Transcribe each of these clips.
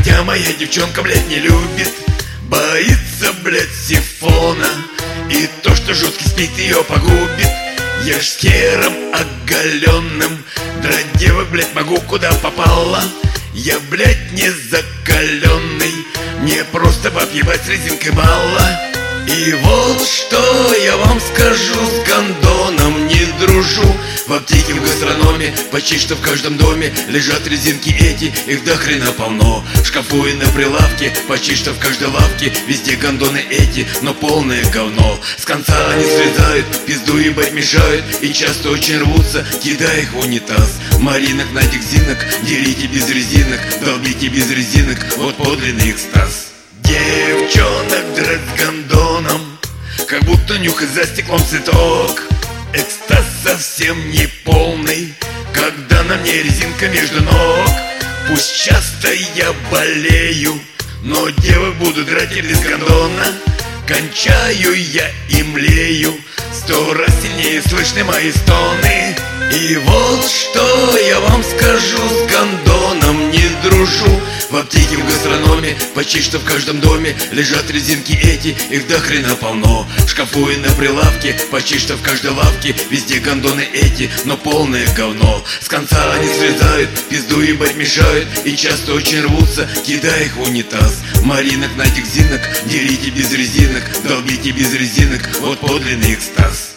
Хотя моя девчонка, блядь, не любит, боится, блядь, сифона. И то, что жуткий спит, ее погубит. Я ж с хером оголенным драть девок, блядь, могу куда попало. Я, блядь, не закаленный, мне просто баб ебать с резинкой мало. И вот что я вам скажу, с гондоном не дружу. В аптеке, в гастрономе, почти что в каждом доме лежат резинки эти, их до хрена полно. В шкафу и на прилавке, почти что в каждой лавке, везде гондоны эти, но полное говно. С конца они слезают, пизду ебать мешают, и часто очень рвутся, кидая их в унитаз. Маринок, Надик, Зинок, дерите без резинок, долбите без резинок, вот подлинный экстаз. Девчонок драть с гондоном, как будто нюхать за стеклом цветок. Экстаз совсем не полный, когда на мне резинка между ног. Пусть часто я болею, но девок буду драть и без гондона. Кончаю я и млею, 100 раз сильнее слышны мои стоны. И вот что я вам скажу, с гондоном не дружу. В аптеке, в гастрономе, почти что в каждом доме лежат резинки эти, их до хрена полно. В шкафу и на прилавке, почти что в каждой лавке, везде гондоны эти, но полное говно. С конца они слезают, пизду ебать мешают, и часто очень рвутся, кидая их в унитаз. Маринок, Надик, Зинок, дерите без резинок, долбите без резинок, вот подлинный экстаз.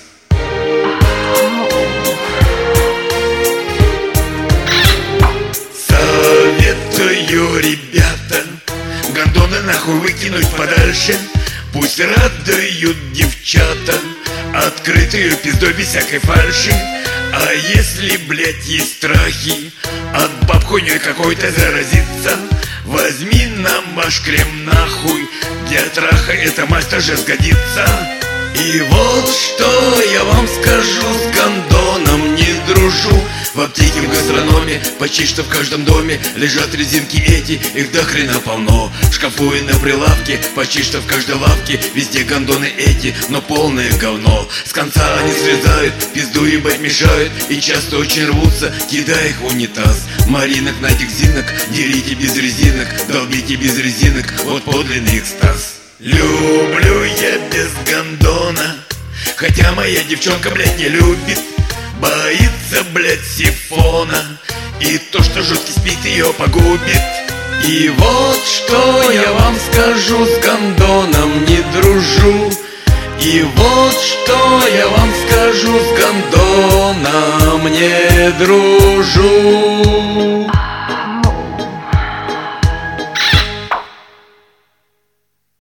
Советую, ребята, гондоны нахуй выкинуть подальше. Пусть радуют девчата открытую пиздой без всякой фальши. А если, блять, есть страхи от баб хуйней какой-то заразиться, возьми намажь крем нахуй, для траха эта мазь тоже сгодится. И вот что я вам скажу, с гондоном не дружу. В аптеке, в гастрономе, почти что в каждом доме лежат резинки эти, их до хрена полно. В шкафу и на прилавке, почти что в каждой лавке, везде гондоны эти, но полное говно. С конца они слезают, пизду ебать мешают, и часто очень рвутся, кидая их в унитаз. Маринок, Надик, Зинок, дерите без резинок, долбите без резинок, вот подлинный экстаз. Люблю я без гондона, хотя моя девчонка, блядь, не любит, боится, блядь, сифона. И то, что жуткий спит, ее погубит. И вот что я вам скажу, с гондоном не дружу. И вот что я вам скажу, с гондоном не дружу.